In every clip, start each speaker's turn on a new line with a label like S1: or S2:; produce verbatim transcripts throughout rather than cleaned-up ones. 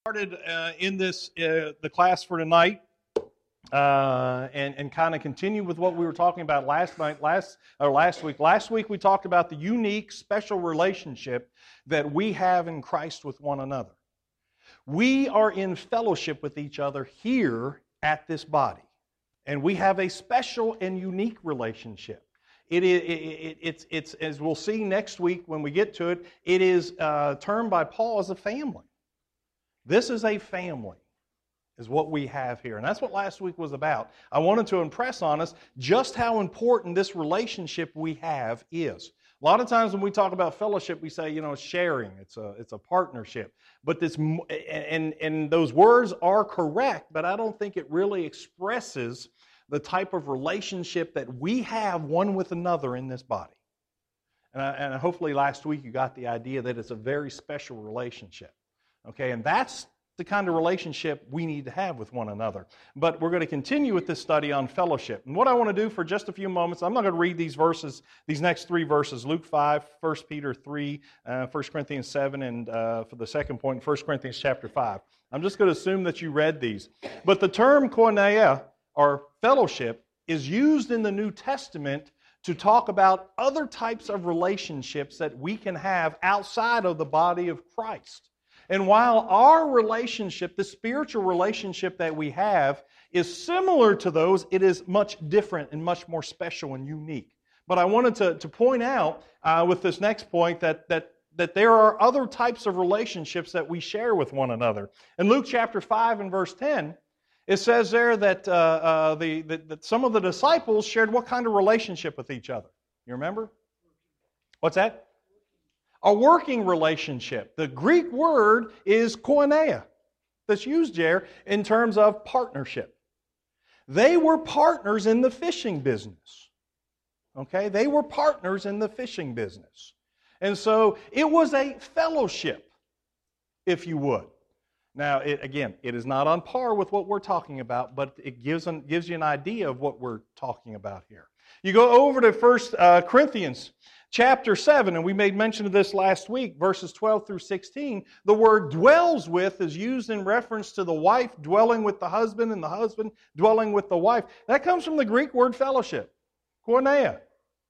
S1: Started uh, in this uh, the class for tonight, uh, and and kind of continue with what we were talking about last night, last or last week. Last week we talked about the unique, special relationship that we have in Christ with one another. We are in fellowship with each other here at this body, and we have a special and unique relationship. It is, it, it, it's, it's, as we'll see next week when we get to it, it is uh, termed by Paul as a family. This is a family, is what we have here. And that's what last week was about. I wanted to impress on us just how important this relationship we have is. A lot of times when we talk about fellowship, we say, you know, it's sharing, it's a, it's a partnership. But this, and, and those words are correct, but I don't think it really expresses the type of relationship that we have one with another in this body. And, I, and hopefully last week you got the idea that it's a very special relationship. Okay, and that's the kind of relationship we need to have with one another. But we're going to continue with this study on fellowship. And what I want to do for just a few moments, I'm not going to read these verses, these next three verses, Luke five, First Peter three, uh, First Corinthians seven, and uh, for the second point, First Corinthians chapter five. I'm just going to assume that you read these. But the term koinonia, or fellowship, is used in the New Testament to talk about other types of relationships that we can have outside of the body of Christ. And while our relationship, the spiritual relationship that we have, is similar to those, it is much different and much more special and unique. But I wanted to, to point out uh, with this next point that, that, that there are other types of relationships that we share with one another. In Luke chapter five and verse ten, it says there that, uh, uh, the, that, that some of the disciples shared what kind of relationship with each other? You remember? What's that? A working relationship. The Greek word is koinonia, that's used there in terms of partnership. They were partners in the fishing business. Okay? They were partners in the fishing business. And so it was a fellowship, if you would. Now, it, again, it is not on par with what we're talking about, but it gives, an, gives you an idea of what we're talking about here. You go over to First uh, Corinthians chapter seven, and we made mention of this last week, verses twelve through sixteen. The word dwells with is used in reference to the wife dwelling with the husband and the husband dwelling with the wife. That comes from the Greek word fellowship, koinonia.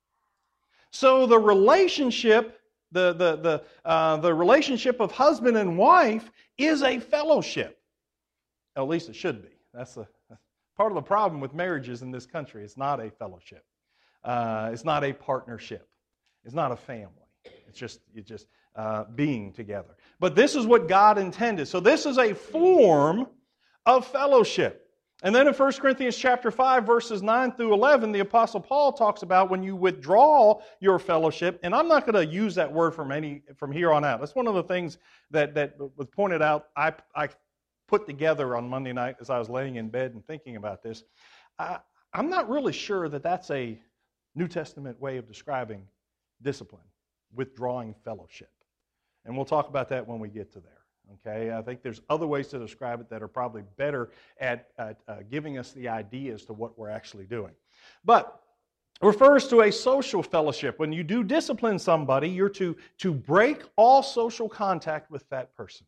S1: So the relationship, the, the, the, uh, the relationship of husband and wife is a fellowship. At least it should be. That's a, part of the problem with marriages in this country. It's not a fellowship. Uh, it's not a partnership. It's not a family. It's just it's just uh, being together. But this is what God intended. So this is a form of fellowship. And then in First Corinthians chapter five, verses nine through eleven, the Apostle Paul talks about when you withdraw your fellowship, and I'm not going to use that word from any from here on out. That's one of the things that, that was pointed out, I, I put together on Monday night as I was laying in bed and thinking about this. I, I'm not really sure that that's a New Testament way of describing discipline, withdrawing fellowship. And we'll talk about that when we get to there. Okay, I think there's other ways to describe it that are probably better at, at uh, giving us the idea as to what we're actually doing. But it refers to a social fellowship. When you do discipline somebody, you're to, to break all social contact with that person.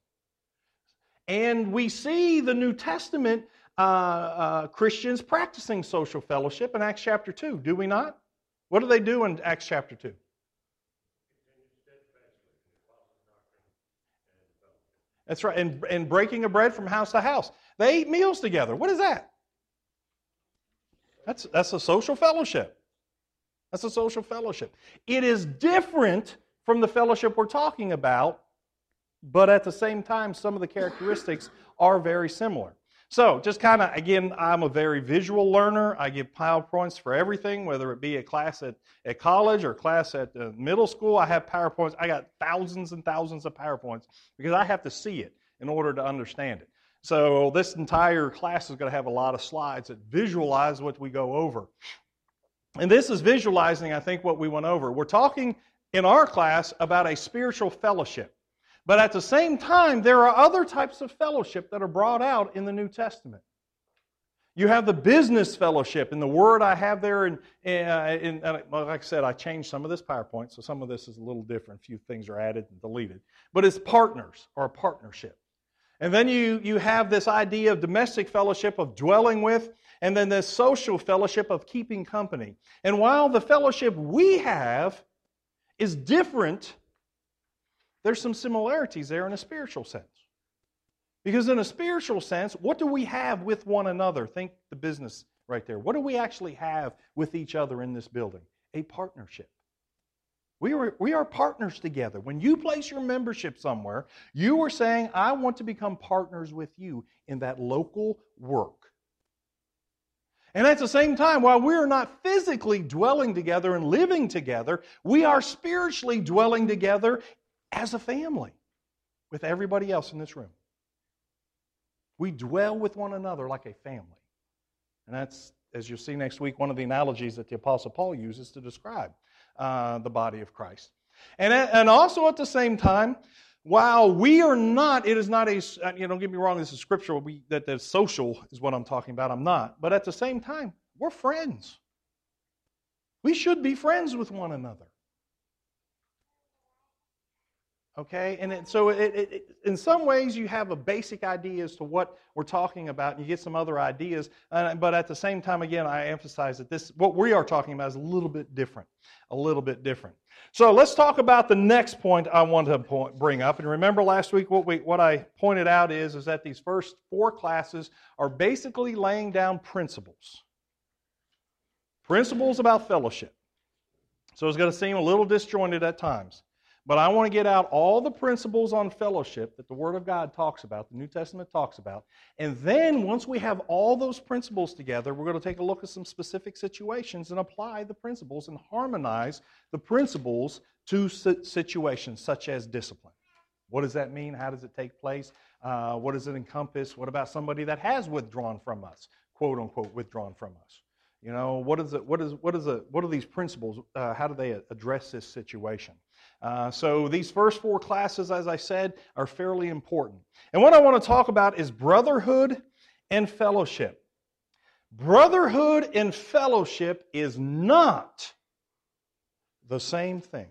S1: And we see the New Testament uh, uh, Christians practicing social fellowship in Acts chapter two, do we not? What do they do in Acts chapter two? That's right, and, and breaking of bread from house to house. They ate meals together. What is that? That's, that's a social fellowship. That's a social fellowship. It is different from the fellowship we're talking about, but at the same time, some of the characteristics are very similar. So, just kind of, again, I'm a very visual learner. I give PowerPoints for everything, whether it be a class at, at college or a class at uh, middle school. I have PowerPoints. I got thousands and thousands of PowerPoints because I have to see it in order to understand it. So, this entire class is going to have a lot of slides that visualize what we go over. And this is visualizing, I think, what we went over. We're talking in our class about a spiritual fellowship. But at the same time, there are other types of fellowship that are brought out in the New Testament. You have the business fellowship, and the word I have there, in, in, in, like I said, I changed some of this PowerPoint, so some of this is a little different. A few things are added and deleted. But it's partners or a partnership. And then you, you have this idea of domestic fellowship, of dwelling with, and then this social fellowship of keeping company. And while the fellowship we have is different, there's some similarities there in a spiritual sense. Because in a spiritual sense, what do we have with one another? Think the business right there. What do we actually have with each other in this building? A partnership. We are, we are partners together. When you place your membership somewhere, you are saying, I want to become partners with you in that local work. And at the same time, while we are not physically dwelling together and living together, we are spiritually dwelling together as a family with everybody else in this room. We dwell with one another like a family. And that's, as you'll see next week, one of the analogies that the Apostle Paul uses to describe uh, the body of Christ. And, and also at the same time, while we are not, it is not a, you know, don't get me wrong, this is scriptural, we, that the social is what I'm talking about, I'm not. But at the same time, we're friends. We should be friends with one another. Okay, and it, so it, it, it, in some ways you have a basic idea as to what we're talking about, and you get some other ideas. Uh, but at the same time, again, I emphasize that this, what we are talking about, is a little bit different, a little bit different. So let's talk about the next point I want to point, bring up. And remember last week what we what I pointed out is is that these first four classes are basically laying down principles, principles about fellowship. So it's going to seem a little disjointed at times. But I want to get out all the principles on fellowship that the Word of God talks about, the New Testament talks about. And then once we have all those principles together, we're going to take a look at some specific situations and apply the principles and harmonize the principles to situations such as discipline. What does that mean? How does it take place? Uh, what does it encompass? What about somebody that has withdrawn from us, quote unquote, withdrawn from us? You know, what is it? What is what is it? What are these principles? Uh, how do they address this situation? Uh, so these first four classes, as I said, are fairly important. And what I want to talk about is brotherhood and fellowship. Brotherhood and fellowship is not the same thing.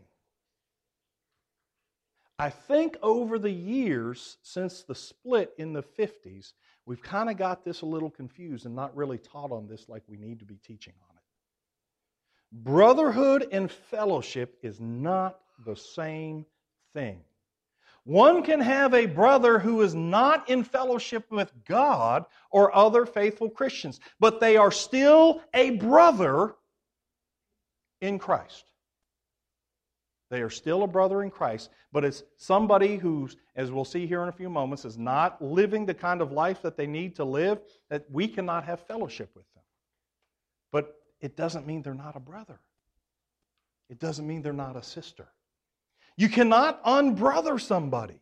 S1: I think over the years, since the split in the fifties, we've kind of got this a little confused and not really taught on this like we need to be teaching on it. Brotherhood and fellowship is not the same thing. One can have a brother who is not in fellowship with God or other faithful Christians, but they are still a brother in Christ. They are still a brother in Christ, but it's somebody who, as we'll see here in a few moments, is not living the kind of life that they need to live, that we cannot have fellowship with them. But it doesn't mean they're not a brother. It doesn't mean they're not a sister. You cannot unbrother somebody.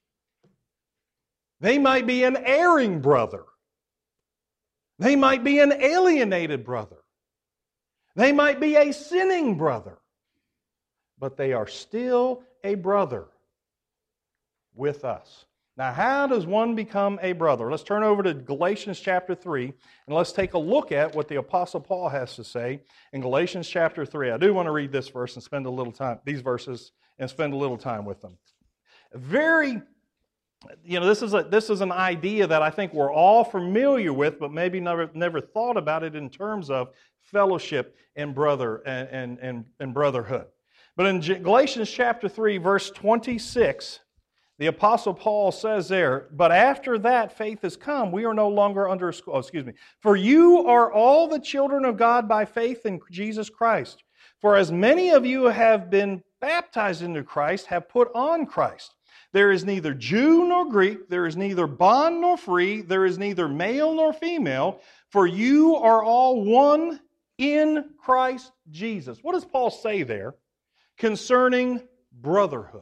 S1: They might be an erring brother. They might be an alienated brother. They might be a sinning brother. But they are still a brother with us. Now, how does one become a brother? Let's turn over to Galatians chapter three, and let's take a look at what the Apostle Paul has to say in Galatians chapter three. I do want to read this verse and spend a little time, these verses, and spend a little time with them. Very, you know, this is a this is an idea that I think we're all familiar with, but maybe never never thought about it in terms of fellowship and brother and and and, and brotherhood. But in Galatians chapter three, verse twenty-six, the Apostle Paul says there, but after that faith has come, we are no longer under, oh, excuse me, for you are all the children of God by faith in Jesus Christ. For as many of you have been baptized into Christ, have put on Christ. There is neither Jew nor Greek, there is neither bond nor free, there is neither male nor female, for you are all one in Christ Jesus. What does Paul say there concerning brotherhood?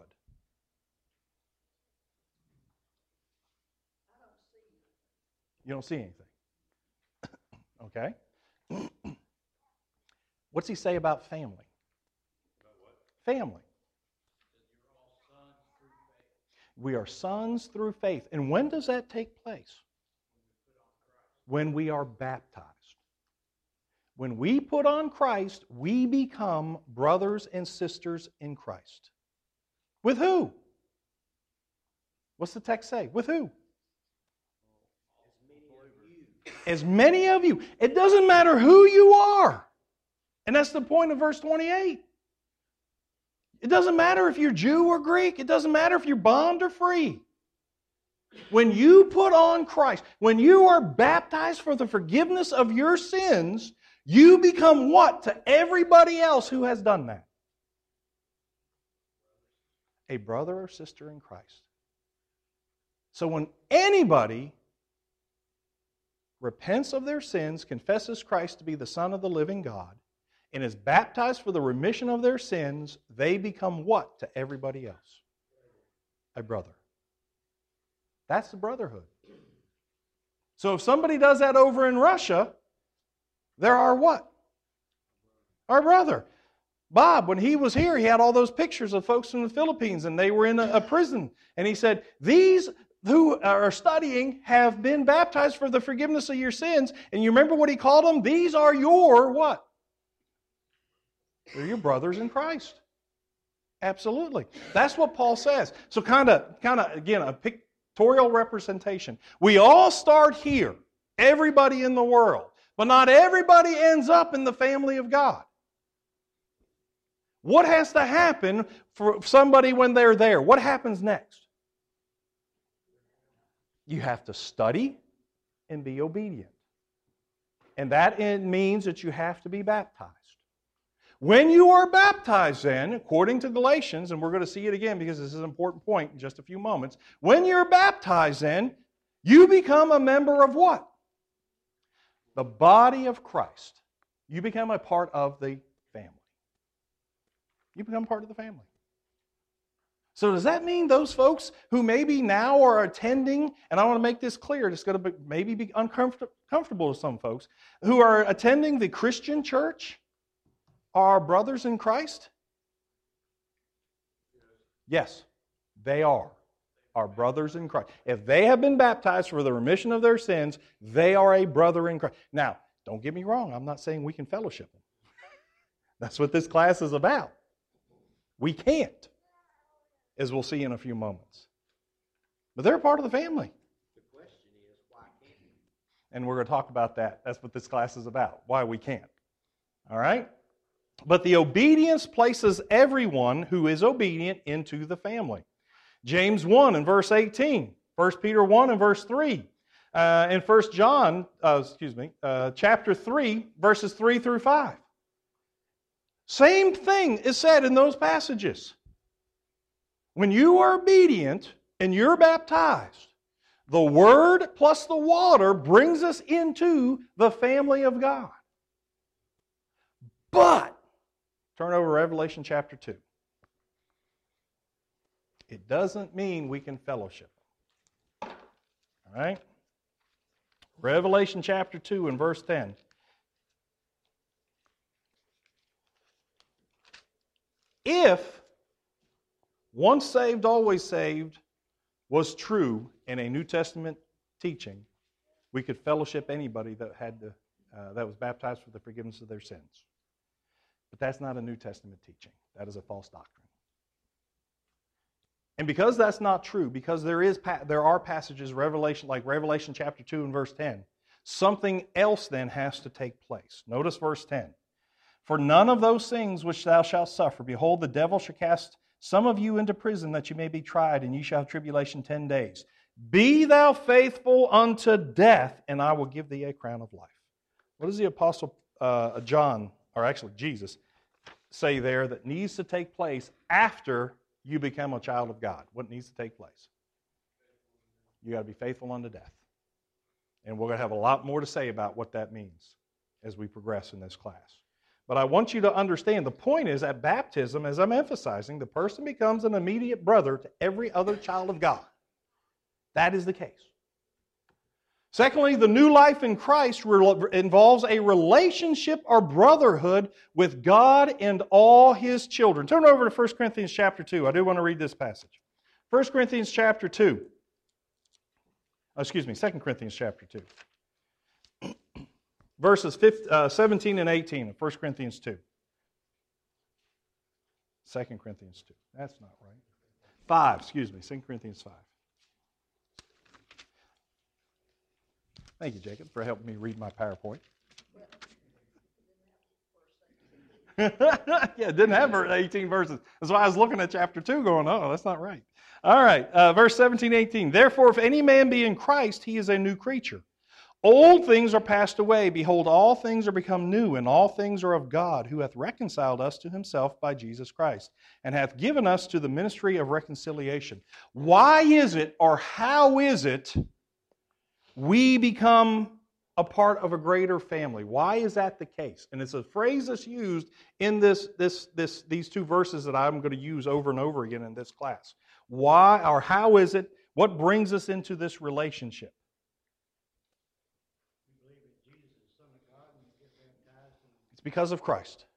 S1: You don't see anything. Okay? What's he say about family? About what? Family. We are sons through faith. And when does that take place? When we are baptized. When we put on Christ, we become brothers and sisters in Christ. With who? What's the text say? With who? as many of you. It doesn't matter who you are. And that's the point of verse twenty-eight. It doesn't matter if you're Jew or Greek. It doesn't matter if you're bond or free. When you put on Christ, when you are baptized for the forgiveness of your sins, you become what to everybody else who has done that? A brother or sister in Christ. So when anybody repents of their sins, confesses Christ to be the Son of the living God, and is baptized for the remission of their sins, they become what to everybody else? A brother. That's the brotherhood. So if somebody does that over in Russia, they're our what? Our brother. Bob, when he was here, he had all those pictures of folks from the Philippines, and they were in a, a prison. And he said, these who are studying have been baptized for the forgiveness of your sins. And you remember what he called them? These are your what? They're your brothers in Christ. Absolutely. That's what Paul says. So kind of, kind of again, a pictorial representation. We all start here, everybody in the world, but not everybody ends up in the family of God. What has to happen for somebody when they're there? What happens next? You have to study and be obedient. And that means that you have to be baptized. When you are baptized then, according to Galatians, and we're going to see it again because this is an important point in just a few moments, when you're baptized then, you become a member of what? The body of Christ. You become a part of the family. You become part of the family. So does that mean those folks who maybe now are attending, and I want to make this clear, it's going to be, maybe be uncomfortable to some folks, who are attending the Christian church are brothers in Christ? Yes, they are. Our brothers in Christ. If they have been baptized for the remission of their sins, they are a brother in Christ. Now, don't get me wrong, I'm not saying we can fellowship them. That's what this class is about. We can't, as we'll see in a few moments. But they're a part of the family.
S2: The question is, why can't we?
S1: And we're going to talk about that. That's what this class is about, why we can't. All right? But the obedience places everyone who is obedient into the family. James one and verse eighteen, First Peter one and verse three, uh, and First John, uh, excuse me, uh, chapter three, verses three through five. Same thing is said in those passages. When you are obedient and you're baptized, the Word plus the water brings us into the family of God. But, turn over to Revelation chapter two. It doesn't mean we can fellowship. All right? Revelation chapter two and verse ten. If once saved, always saved was true in a New Testament teaching, we could fellowship anybody that had to, uh, that was baptized for the forgiveness of their sins. But that's not a New Testament teaching. That is a false doctrine. And because that's not true, because there is there are passages, Revelation, like Revelation chapter two and verse ten, something else then has to take place. Notice verse ten. For none of those things which thou shalt suffer, behold, the devil shall cast some of you into prison that you may be tried, and ye shall have tribulation ten days. Be thou faithful unto death, and I will give thee a crown of life. What does the Apostle uh, John, or actually Jesus, say there that needs to take place after you become a child of God? What needs to take place? You got to be faithful unto death. And we're going to have a lot more to say about what that means as we progress in this class. But I want you to understand, the point is at baptism, as I'm emphasizing, the person becomes an immediate brother to every other child of God. That is the case. Secondly, the new life in Christ involves a relationship or brotherhood with God and all His children. Turn over to First Corinthians chapter two. I do want to read this passage. First Corinthians chapter two. Oh, excuse me, Second Corinthians chapter two. Verses seventeen and eighteen of First Corinthians two. Second Corinthians two. That's not right. five, excuse me, Second Corinthians five. Thank you, Jacob, for helping me read my PowerPoint. Yeah, it didn't have eighteen verses. That's why I was looking at chapter two going, oh, that's not right. All right, uh, verse seventeen, eighteen. Therefore, if any man be in Christ, he is a new creature. Old things are passed away. Behold, all things are become new, and all things are of God, who hath reconciled us to himself by Jesus Christ, and hath given us to the ministry of reconciliation. Why is it, or how is it, we become a part of a greater family? Why is that the case? And it's a phrase that's used in this, this, this, these two verses that I'm going to use over and over again in this class. Why, or how is it, what brings us into this relationship? It's because of Christ.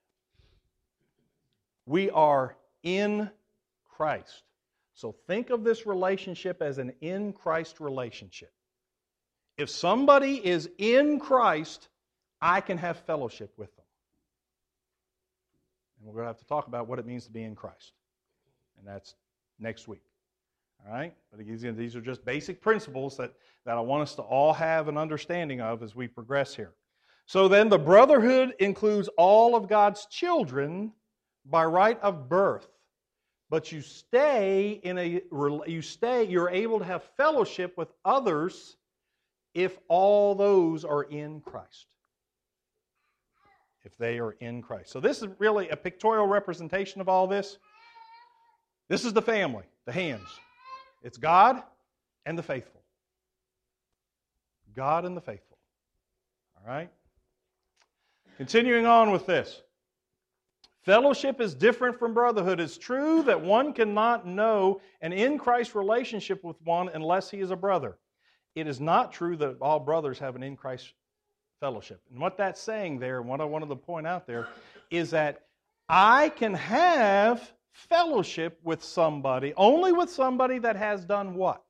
S1: We are in Christ. So think of this relationship as an in Christ relationship. If somebody is in Christ, I can have fellowship with them. And we're going to have to talk about what it means to be in Christ. And that's next week. All right? But again, these are just basic principles that, that I want us to all have an understanding of as we progress here. So then the brotherhood includes all of God's children by right of birth. But you stay in a you stay you're able to have fellowship with others if all those are in Christ. If they are in Christ. So this is really a pictorial representation of all this. This is the family, the hands. It's God and the faithful. God and the faithful. All right? Continuing on with this. Fellowship is different from brotherhood. It's true that one cannot know an in Christ relationship with one unless he is a brother. It is not true that all brothers have an in Christ fellowship. And what that's saying there, and what I wanted to point out there, is that I can have fellowship with somebody, only with somebody that has done what?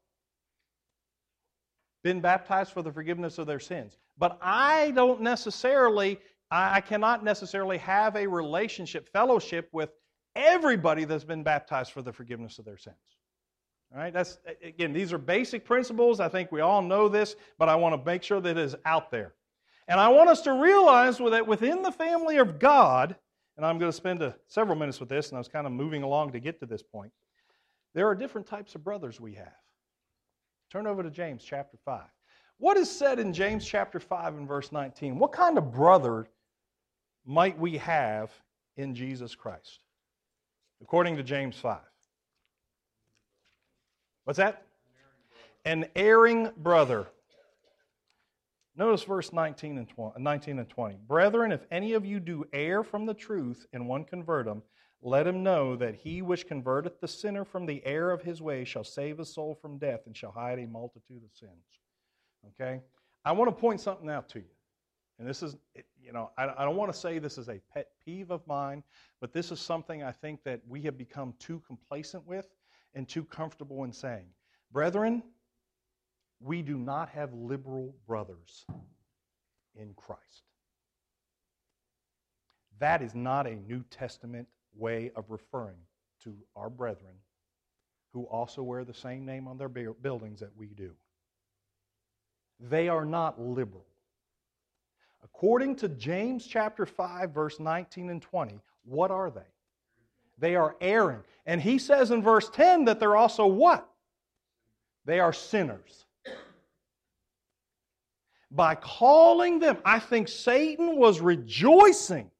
S1: Been baptized for the forgiveness of their sins. But I don't necessarily, I cannot necessarily have a relationship, fellowship with everybody that's been baptized for the forgiveness of their sins. All right, that's, again, these are basic principles. I think we all know this, but I want to make sure that it is out there. And I want us to realize that within the family of God, and I'm going to spend a, several minutes with this, and I was kind of moving along to get to this point, there are different types of brothers we have. Turn over to James chapter five. What is said in James chapter five and verse nineteen? What kind of brother might we have in Jesus Christ? According to James five. What's that? An erring brother. Notice verse nineteen and twenty. Brethren, if any of you do err from the truth and one convert him, let him know that he which converteth the sinner from the error of his way shall save his soul from death and shall hide a multitude of sins. Okay? I want to point something out to you. And this is, you know, I, I don't want to say this is a pet peeve of mine, but this is something I think that we have become too complacent with and too comfortable in saying. Brethren, we do not have liberal brothers in Christ. That is not a New Testament way of referring to our brethren who also wear the same name on their buildings that we do. They are not liberal. According to James chapter five, verse nineteen and twenty, what are they? They are erring. And he says in verse ten that they're also what? They are sinners. By calling them, I think Satan was rejoicing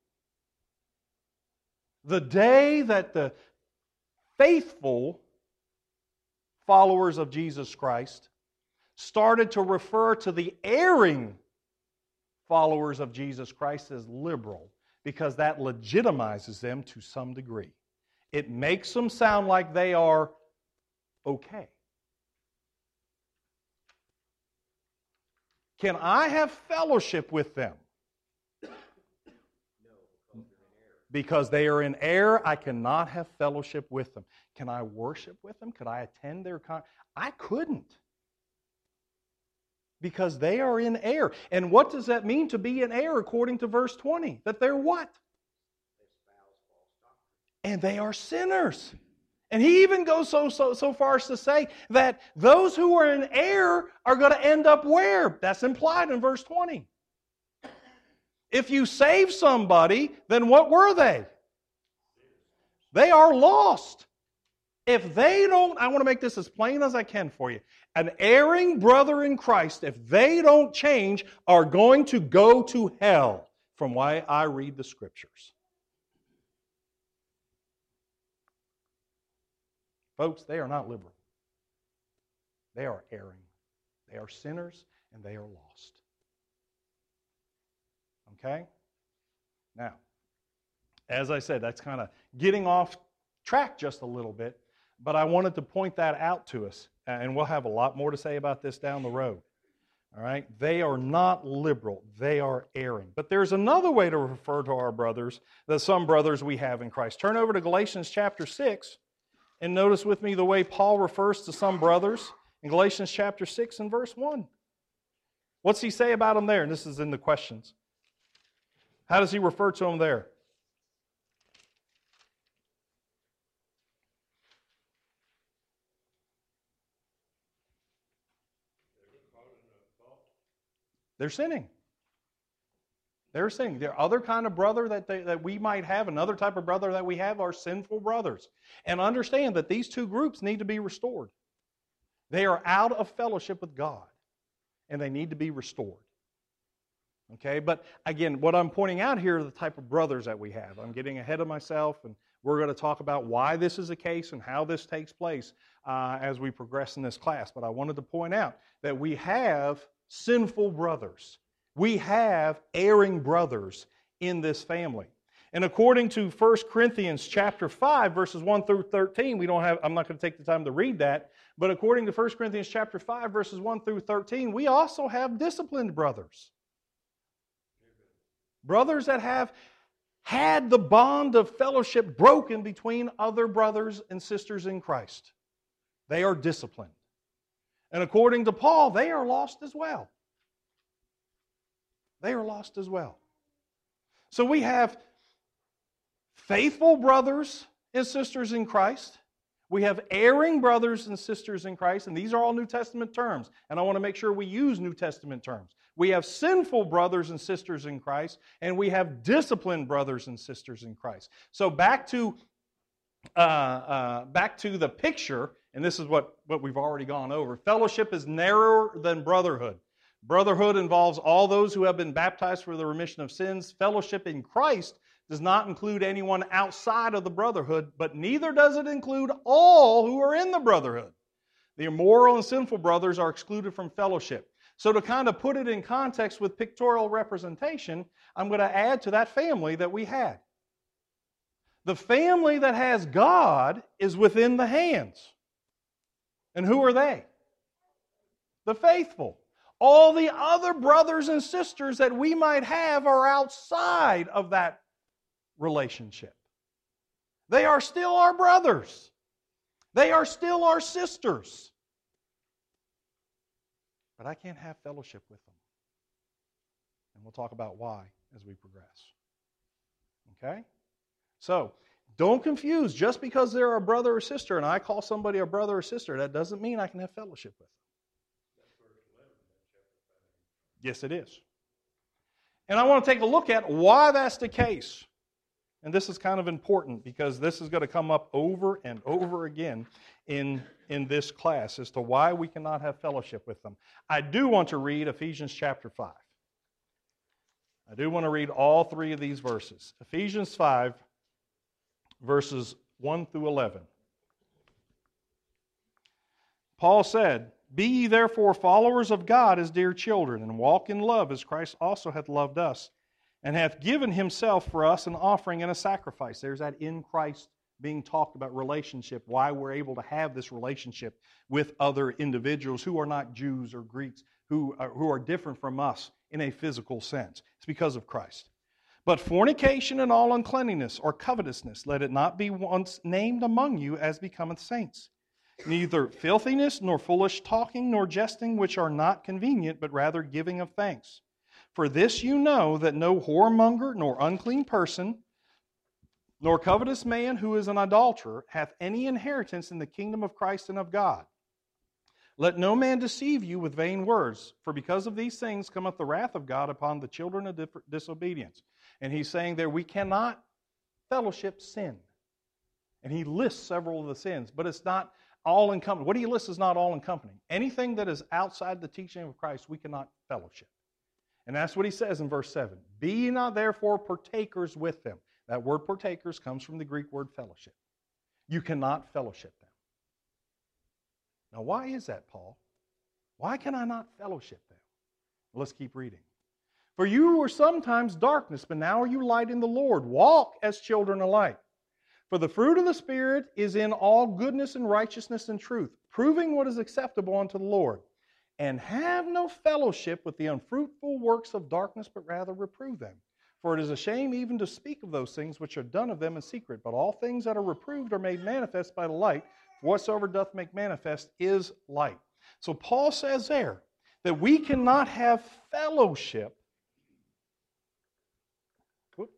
S1: the day that the faithful followers of Jesus Christ started to refer to the erring followers of Jesus Christ as liberal, because that legitimizes them to some degree. It makes them sound like they are okay. Can I have fellowship with them? Because they are in error, I cannot have fellowship with them. Can I worship with them? Could I attend their con? I couldn't. Because they are in error. And what does that mean to be in error according to verse twenty? That they're what? And they are sinners. And he even goes so, so, so far as to say that those who are in error are going to end up where? That's implied in verse twenty. If you save somebody, then what were they? They are lost. If they don't, I want to make this as plain as I can for you. An erring brother in Christ, if they don't change, are going to go to hell, from why I read the Scriptures. Folks, they are not liberal. They are erring. They are sinners, and they are lost. Okay? Now, as I said, that's kind of getting off track just a little bit, but I wanted to point that out to us, and we'll have a lot more to say about this down the road. All right? They are not liberal. They are erring. But there's another way to refer to our brothers, that some brothers we have in Christ. Turn over to Galatians chapter six, and notice with me the way Paul refers to some brothers in Galatians chapter six and verse one. What's he say about them there? And this is in the questions. How does he refer to them there? They're sinning. They're sinning. The other kind of brother that, they, that we might have, another type of brother that we have, are sinful brothers. And understand that these two groups need to be restored. They are out of fellowship with God, and they need to be restored. Okay, but again, what I'm pointing out here are the type of brothers that we have. I'm getting ahead of myself, and we're going to talk about why this is the case and how this takes place uh, as we progress in this class. But I wanted to point out that we have sinful brothers. We have erring brothers in this family. And according to First Corinthians chapter five, verses one through thirteen, we don't have, I'm not going to take the time to read that, but according to First Corinthians chapter five, verses one through thirteen, we also have disciplined brothers. Brothers that have had the bond of fellowship broken between other brothers and sisters in Christ. They are disciplined. And according to Paul, they are lost as well. They are lost as well. So we have faithful brothers and sisters in Christ. We have erring brothers and sisters in Christ, and these are all New Testament terms. And I want to make sure we use New Testament terms. We have sinful brothers and sisters in Christ, and we have disciplined brothers and sisters in Christ. So back to uh, uh, back to the picture, and this is what, what we've already gone over. Fellowship is narrower than brotherhood. Brotherhood involves all those who have been baptized for the remission of sins. Fellowship in Christ does not include anyone outside of the brotherhood, but neither does it include all who are in the brotherhood. The immoral and sinful brothers are excluded from fellowship. So to kind of put it in context with pictorial representation, I'm going to add to that family that we had. The family that has God is within the hands. And who are they? The faithful. All the other brothers and sisters that we might have are outside of that relationship. They are still our brothers. They are still our sisters. But I can't have fellowship with them. And we'll talk about why as we progress. Okay? So, don't confuse. Just because they're a brother or sister and I call somebody a brother or sister, that doesn't mean I can have fellowship with them. Yes, it is. And I want to take a look at why that's the case. And this is kind of important because this is going to come up over and over again in, in this class as to why we cannot have fellowship with them. I do want to read Ephesians chapter five. I do want to read all three of these verses. Ephesians five, verses one through eleven. Paul said, "Be ye therefore followers of God as dear children, and walk in love as Christ also hath loved us, and hath given himself for us an offering and a sacrifice." There's that in Christ being talked about relationship, why we're able to have this relationship with other individuals who are not Jews or Greeks, who are, who are different from us in a physical sense. It's because of Christ. "But fornication and all uncleanness or covetousness, let it not be once named among you as becometh saints. Neither filthiness, nor foolish talking, nor jesting, which are not convenient, but rather giving of thanks. For this you know, that no whoremonger, nor unclean person, Nor covetous man who is an adulterer hath any inheritance in the kingdom of Christ and of God. Let no man deceive you with vain words, for because of these things cometh the wrath of God upon the children of disobedience. And he's saying there we cannot fellowship sin. And he lists several of the sins, but it's not all encompassing. What he lists is not all encompassing. Anything that is outside the teaching of Christ, we cannot fellowship. And that's what he says in verse seven. Be ye not therefore partakers with them. That word partakers comes from the Greek word fellowship. You cannot fellowship them. Now, why is that, Paul? Why can I not fellowship them? Well, let's keep reading. For you were sometimes darkness, but now are you light in the Lord. Walk as children of light. For the fruit of the Spirit is in all goodness and righteousness and truth, proving what is acceptable unto the Lord. And have no fellowship with the unfruitful works of darkness, but rather reprove them. For it is a shame even to speak of those things which are done of them in secret. But all things that are reproved are made manifest by the light. For whatsoever doth make manifest is light. So Paul says there that we cannot have fellowship. Whoop.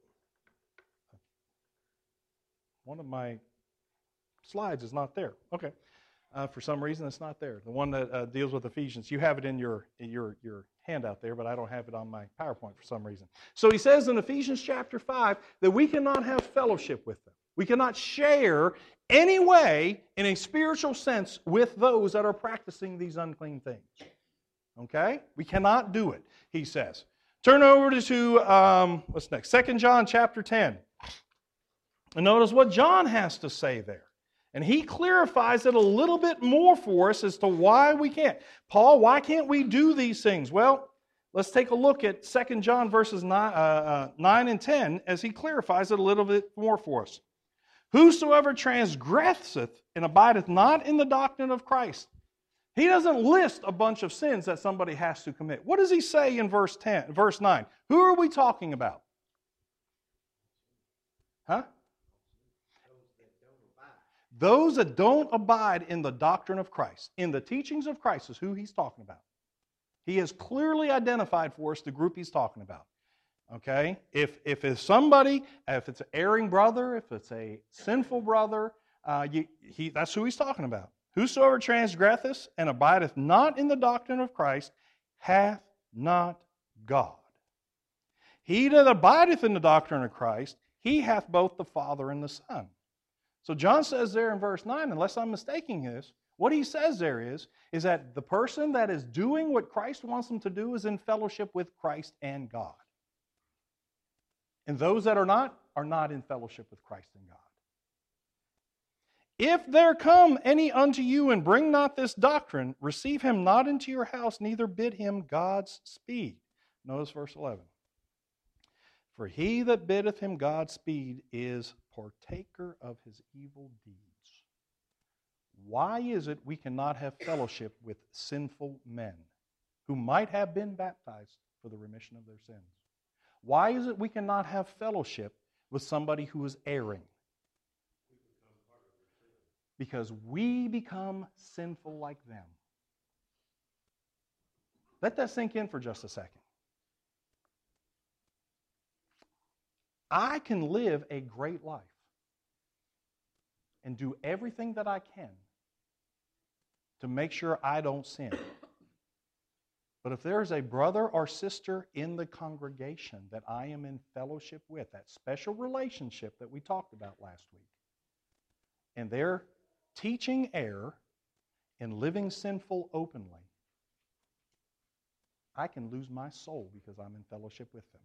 S1: One of my slides is not there. Okay. Uh, for some reason, it's not there. The one that uh, deals with Ephesians, you have it in your, in your, your handout there, but I don't have it on my PowerPoint for some reason. So he says in Ephesians chapter five that we cannot have fellowship with them. We cannot share any way in a spiritual sense with those that are practicing these unclean things. Okay? We cannot do it, he says. Turn over to, um, what's next? Second John chapter ten. And notice what John has to say there. And he clarifies it a little bit more for us as to why we can't. Paul, why can't we do these things? Well, let's take a look at Second John verses nine, uh, uh, nine and ten as he clarifies it a little bit more for us. Whosoever transgresseth and abideth not in the doctrine of Christ. He doesn't list a bunch of sins that somebody has to commit. What does he say in verse ten, verse nine? Who are we talking about? Huh? Those that don't abide in the doctrine of Christ, in the teachings of Christ is who he's talking about. He has clearly identified for us the group he's talking about. Okay? If, if it's somebody, if it's an erring brother, if it's a sinful brother, uh, you, he, that's who he's talking about. Whosoever transgresseth and abideth not in the doctrine of Christ hath not God. He that abideth in the doctrine of Christ, he hath both the Father and the Son. So John says there in verse nine, unless I'm mistaking this, what he says there is, is that the person that is doing what Christ wants them to do is in fellowship with Christ and God. And those that are not, are not in fellowship with Christ and God. If there come any unto you and bring not this doctrine, receive him not into your house, neither bid him God's speed. Notice verse eleven. For he that biddeth him Godspeed is partaker of his evil deeds. Why is it we cannot have fellowship with sinful men who might have been baptized for the remission of their sins? Why is it we cannot have fellowship with somebody who is erring? Because we become sinful like them. Let that sink in for just a second. I can live a great life and do everything that I can to make sure I don't sin. But if there's a brother or sister in the congregation that I am in fellowship with, that special relationship that we talked about last week, and they're teaching error and living sinful openly, I can lose my soul because I'm in fellowship with them.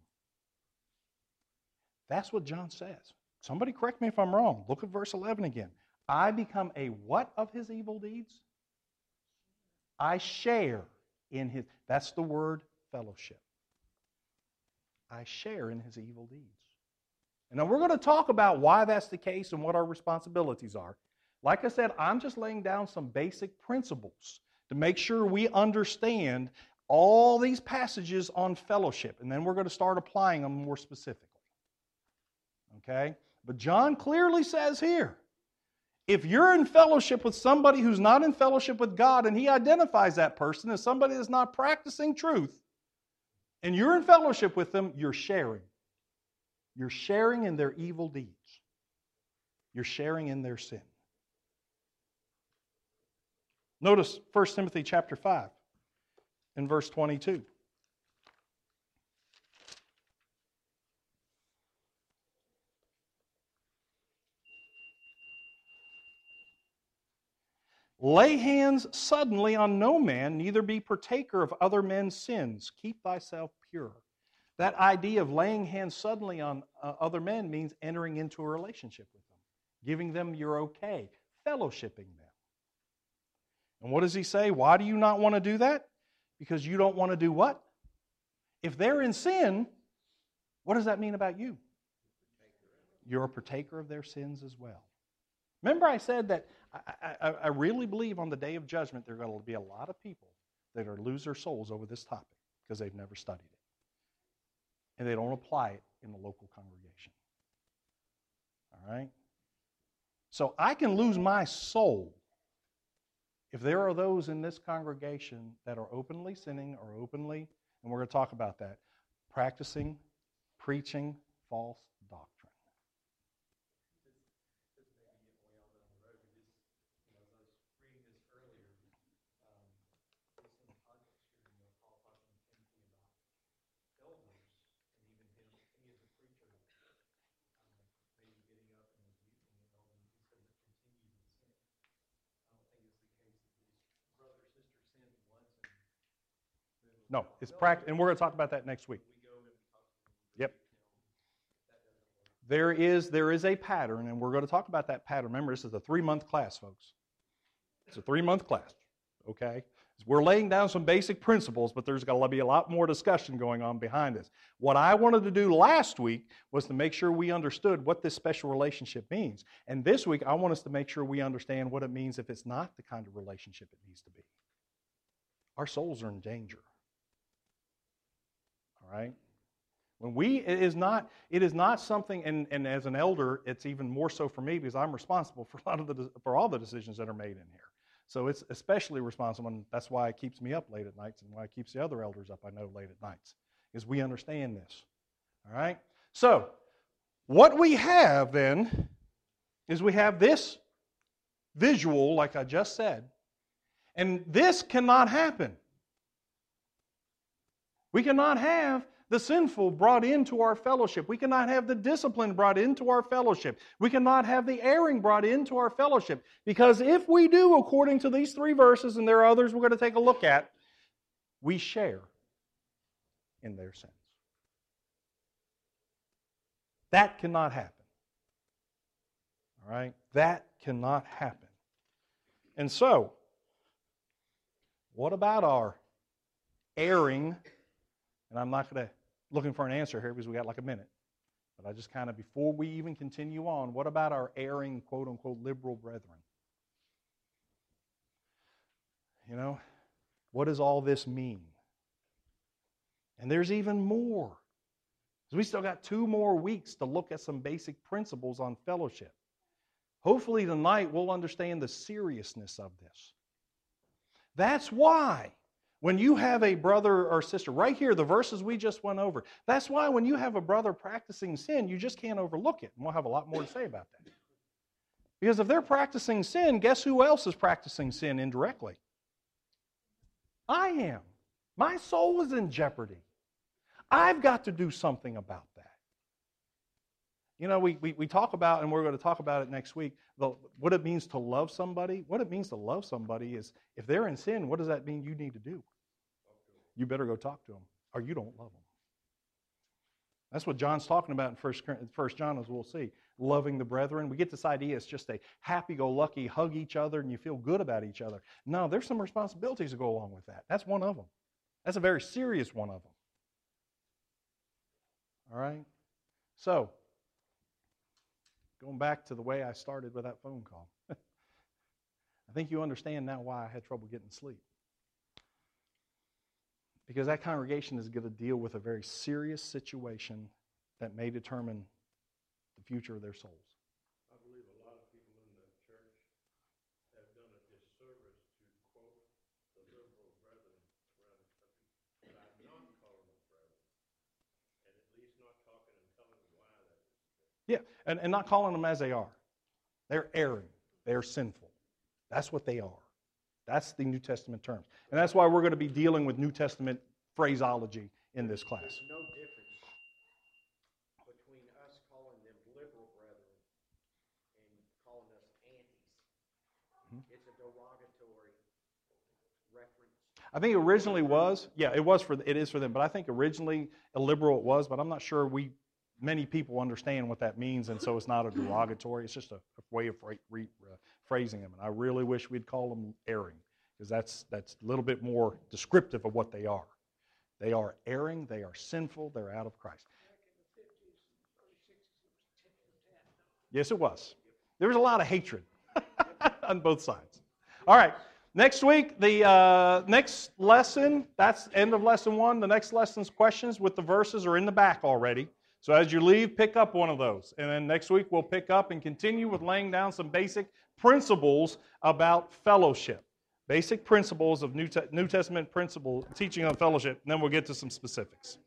S1: That's what John says. Somebody correct me if I'm wrong. Look at verse eleven again. I become a what of his evil deeds? I share in his, that's the word fellowship. I share in his evil deeds. And now we're going to talk about why that's the case and what our responsibilities are. Like I said, I'm just laying down some basic principles to make sure we understand all these passages on fellowship. And then we're going to start applying them more specifically. Okay? But John clearly says here, if you're in fellowship with somebody who's not in fellowship with God, and he identifies that person as somebody that's not practicing truth, and you're in fellowship with them, you're sharing. You're sharing in their evil deeds. You're sharing in their sin. Notice First Timothy chapter five and verse twenty-two. Lay hands suddenly on no man, neither be partaker of other men's sins. Keep thyself pure. That idea of laying hands suddenly on uh, other men means entering into a relationship with them, giving them your okay, fellowshipping them. And what does he say? Why do you not want to do that? Because you don't want to do what? If they're in sin, what does that mean about you? You're a partaker of their sins as well. Remember I said that I, I, I really believe on the day of judgment there are going to be a lot of people that are lose their souls over this topic because they've never studied it. And they don't apply it in the local congregation. All right? So I can lose my soul if there are those in this congregation that are openly sinning or openly, and we're going to talk about that, practicing, preaching false doctrine. No, it's practice, and we're going to talk about that next week. Yep. There is, there is a pattern, and we're going to talk about that pattern. Remember, this is a three-month class, folks. It's a three-month class, okay? We're laying down some basic principles, but there's going to be a lot more discussion going on behind this. What I wanted to do last week was to make sure we understood what this special relationship means. And this week, I want us to make sure we understand what it means if it's not the kind of relationship it needs to be. Our souls are in danger. All right? When we, it is not, it is not something, and, and as an elder, it's even more so for me because I'm responsible for a lot of the, for all the decisions that are made in here. So it's especially responsible, and that's why it keeps me up late at nights and why it keeps the other elders up, I know, late at nights, is we understand this. All right? So, what we have then is we have this visual, like I just said, and this cannot happen. We cannot have the sinful brought into our fellowship. We cannot have the discipline brought into our fellowship. We cannot have the erring brought into our fellowship. Because if we do, according to these three verses, and there are others we're going to take a look at, we share in their sins. That cannot happen. All right? That cannot happen. And so, what about our erring? And I'm not going to looking for an answer here because we got like a minute. But I just kind of, before we even continue on, what about our erring, quote unquote, liberal brethren? You know, what does all this mean? And there's even more. Because we still got two more weeks to look at some basic principles on fellowship. Hopefully tonight we'll understand the seriousness of this. That's why when you have a brother or sister, right here, the verses we just went over, that's why when you have a brother practicing sin, you just can't overlook it. And we'll have a lot more to say about that. Because if they're practicing sin, guess who else is practicing sin indirectly? I am. My soul is in jeopardy. I've got to do something about that. You know, we, we, we talk about, and we're going to talk about it next week, the, what it means to love somebody. What it means to love somebody is, if they're in sin, what does that mean you need to do? You better go talk to them, or you don't love them. That's what John's talking about in First John, as we'll see. Loving the brethren. We get this idea it's just a happy-go-lucky, hug each other, and you feel good about each other. No, there's some responsibilities that go along with that. That's one of them. That's a very serious one of them. All right? So, going back to the way I started with that phone call. I think you understand now why I had trouble getting sleep. Because that congregation is going to deal with a very serious situation that may determine the future of their souls.
S3: I believe a lot of people in the church have done a disservice to quote the liberal brethren around the country by not calling them brethren, and at least not talking and telling them why that is.
S1: Yeah, and, and not calling them as they are. They're erring. They're sinful. That's what they are. That's the New Testament terms. And that's why we're going to be dealing with New Testament phraseology in this class.
S2: There's no difference between us calling them liberal brethren and calling us antis.
S1: Mm-hmm.
S2: It's a derogatory reference.
S1: I think it originally was, yeah, it was for, it is for them, but I think originally a liberal it was, but I'm not sure we, many people understand what that means, and so it's not a derogatory, it's just a, a way of re, re, uh, phrasing them, and I really wish we'd call them erring, because that's, that's a little bit more descriptive of what they are. They are erring, they are sinful, they're out of Christ. Yes, it was. There was a lot of hatred on both sides. All right. Next week, the uh, next lesson, that's end of lesson one. The next lesson's questions with the verses are in the back already. So as you leave, pick up one of those. And then next week, we'll pick up and continue with laying down some basic principles about fellowship. Basic principles of New, Te- New Testament principle, teaching on fellowship, and then we'll get to some specifics.